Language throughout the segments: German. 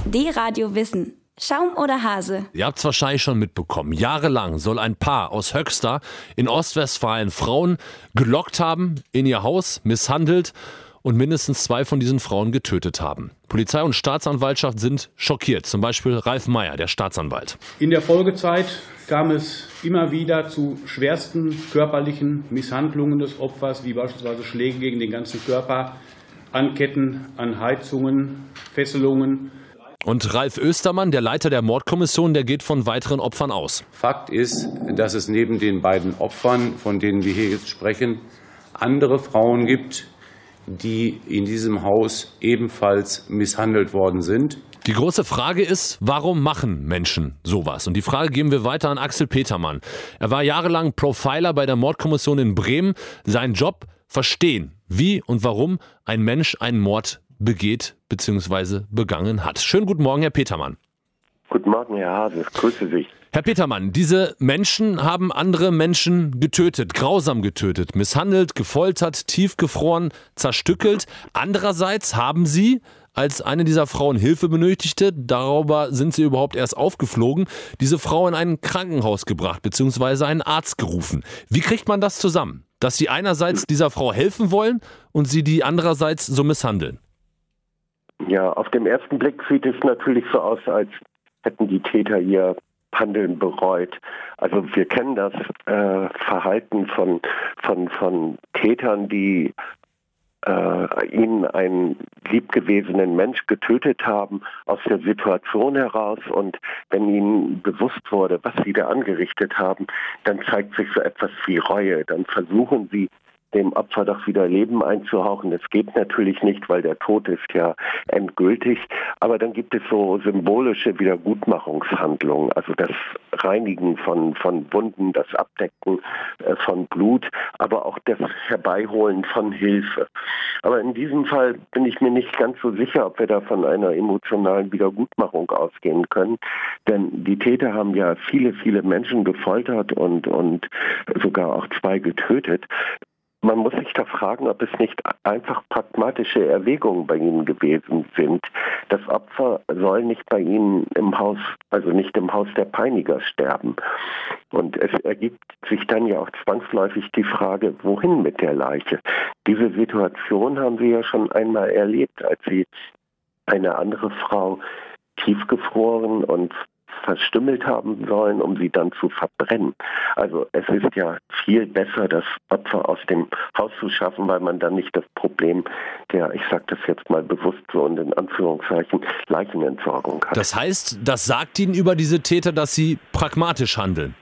D-Radio Wissen. Schaum oder Hase? Ihr habt es wahrscheinlich schon mitbekommen. Jahrelang soll ein Paar aus Höxter in Ostwestfalen Frauen gelockt haben, in ihr Haus misshandelt und mindestens 2 von diesen Frauen getötet haben. Polizei und Staatsanwaltschaft sind schockiert. Zum Beispiel Ralf Meyer, der Staatsanwalt. In der Folgezeit kam es immer wieder zu schwersten körperlichen Misshandlungen des Opfers, wie beispielsweise Schläge gegen den ganzen Körper, Anketten an Heizungen, Fesselungen. Und Ralf Östermann, der Leiter der Mordkommission, der geht von weiteren Opfern aus. Fakt ist, dass es neben den beiden Opfern, von denen wir hier jetzt sprechen, andere Frauen gibt, die in diesem Haus ebenfalls misshandelt worden sind. Die große Frage ist, warum machen Menschen sowas? Und die Frage geben wir weiter an Axel Petermann. Er war jahrelang Profiler bei der Mordkommission in Bremen. Sein Job: verstehen, wie und warum ein Mensch einen Mord begeht bzw. begangen hat. Schönen guten Morgen, Herr Petermann. Guten Morgen, Herr Hase. Grüße Sie. Herr Petermann, diese Menschen haben andere Menschen getötet, grausam getötet, misshandelt, gefoltert, tiefgefroren, zerstückelt. Andererseits haben sie, als eine dieser Frauen Hilfe benötigte, darüber sind sie überhaupt erst aufgeflogen, diese Frau in ein Krankenhaus gebracht bzw. einen Arzt gerufen. Wie kriegt man das zusammen, dass sie einerseits dieser Frau helfen wollen und sie die andererseits so misshandeln? Ja, auf den ersten Blick sieht es natürlich so aus, als hätten die Täter ihr Handeln bereut. Also wir kennen das Verhalten von Tätern, die ihnen einen liebgewesenen Mensch getötet haben, aus der Situation heraus, und wenn ihnen bewusst wurde, was sie da angerichtet haben, dann zeigt sich so etwas wie Reue. Dann versuchen sie, dem Opfer doch wieder Leben einzuhauchen. Das geht natürlich nicht, weil der Tod ist ja endgültig. Aber dann gibt es so symbolische Wiedergutmachungshandlungen, also das Reinigen von Wunden, das Abdecken von Blut, aber auch das Herbeiholen von Hilfe. Aber in diesem Fall bin ich mir nicht ganz so sicher, ob wir da von einer emotionalen Wiedergutmachung ausgehen können. Denn die Täter haben ja viele, viele Menschen gefoltert und sogar auch 2 getötet. Man muss sich da fragen, ob es nicht einfach pragmatische Erwägungen bei ihnen gewesen sind. Das Opfer soll nicht bei ihnen im Haus, also nicht im Haus der Peiniger sterben. Und es ergibt sich dann ja auch zwangsläufig die Frage, wohin mit der Leiche? Diese Situation haben wir ja schon einmal erlebt, als sie eine andere Frau tiefgefroren und verstümmelt haben sollen, um sie dann zu verbrennen. Also es ist ja viel besser, das Opfer aus dem Haus zu schaffen, weil man dann nicht das Problem der, ich sage das jetzt mal bewusst so und in Anführungszeichen, Leichenentsorgung hat. Das heißt, das sagt Ihnen über diese Täter, dass sie pragmatisch handeln?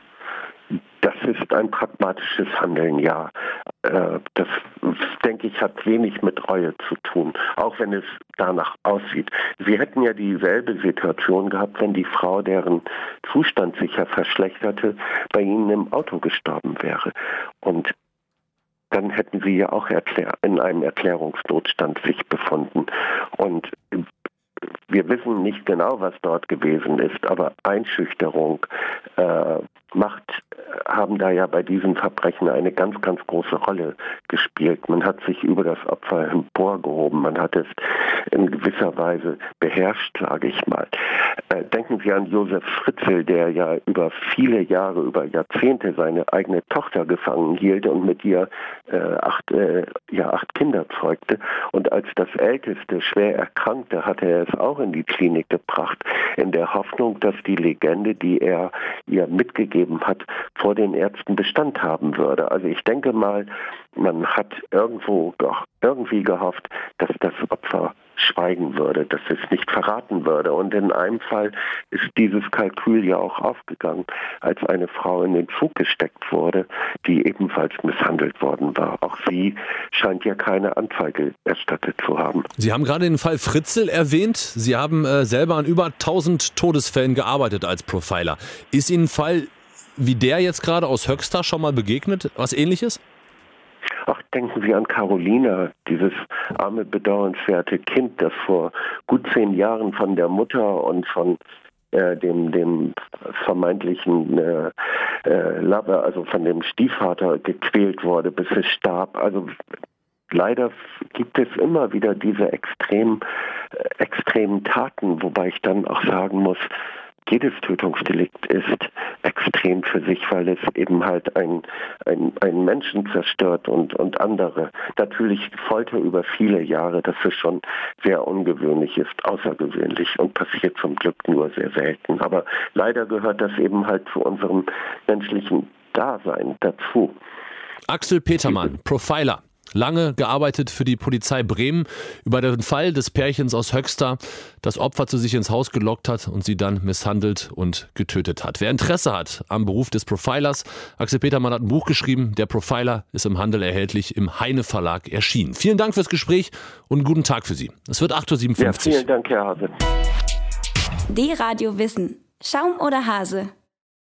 Das ist ein pragmatisches Handeln, ja. Das, denke ich, hat wenig mit Reue zu tun, auch wenn es danach aussieht. Sie hätten ja dieselbe Situation gehabt, wenn die Frau, deren Zustand sich ja verschlechterte, bei ihnen im Auto gestorben wäre. Und dann hätten sie ja auch in einem Erklärungsnotstand sich befunden. Und wir wissen nicht genau, was dort gewesen ist, aber Einschüchterung, Macht haben da ja bei diesen Verbrechen eine ganz, ganz große Rolle gespielt. Man hat sich über das Opfer emporgehoben, man hat es in gewisser Weise beherrscht, sage ich mal. Denken Sie an Josef Fritzl, der ja über viele Jahre, über Jahrzehnte seine eigene Tochter gefangen hielt und mit ihr 8 Kinder zeugte. Und als das Älteste schwer erkrankte, hatte er es auch in die Klinik gebracht, in der Hoffnung, dass die Legende, die er ihr mitgegeben hat, vor den Ärzten Bestand haben würde. Also ich denke mal, man hat irgendwie gehofft, dass das Opfer schweigen würde, dass es nicht verraten würde. Und in einem Fall ist dieses Kalkül ja auch aufgegangen, als eine Frau in den Zug gesteckt wurde, die ebenfalls misshandelt worden war. Auch sie scheint ja keine Anzeige erstattet zu haben. Sie haben gerade den Fall Fritzl erwähnt. Sie haben selber an über 1000 Todesfällen gearbeitet als Profiler. Ist Ihnen ein Fall wie der jetzt gerade aus Höxter schon mal begegnet? Was Ähnliches? Ach, denken Sie an Carolina, dieses arme, bedauernswerte Kind, das vor gut 10 Jahren von der Mutter und von dem vermeintlichen Lover, also von dem Stiefvater gequält wurde, bis es starb. Also leider gibt es immer wieder diese extremen Taten, wobei ich dann auch sagen muss, jedes Tötungsdelikt ist extrem für sich, weil es eben halt einen Menschen zerstört und andere. Natürlich Folter über viele Jahre, das ist schon sehr ungewöhnlich ist, außergewöhnlich und passiert zum Glück nur sehr selten. Aber leider gehört das eben halt zu unserem menschlichen Dasein dazu. Axel Petermann, Profiler. Lange gearbeitet für die Polizei Bremen über den Fall des Pärchens aus Höxter, das Opfer zu sich ins Haus gelockt hat und sie dann misshandelt und getötet hat. Wer Interesse hat am Beruf des Profilers, Axel Petermann hat ein Buch geschrieben, Der Profiler ist im Handel erhältlich, im Heine Verlag erschienen. Vielen Dank fürs Gespräch und einen guten Tag für Sie. Es wird 8:57 Uhr. Ja, vielen Dank, Herr Hase. D-Radio Wissen. Schaum oder Hase?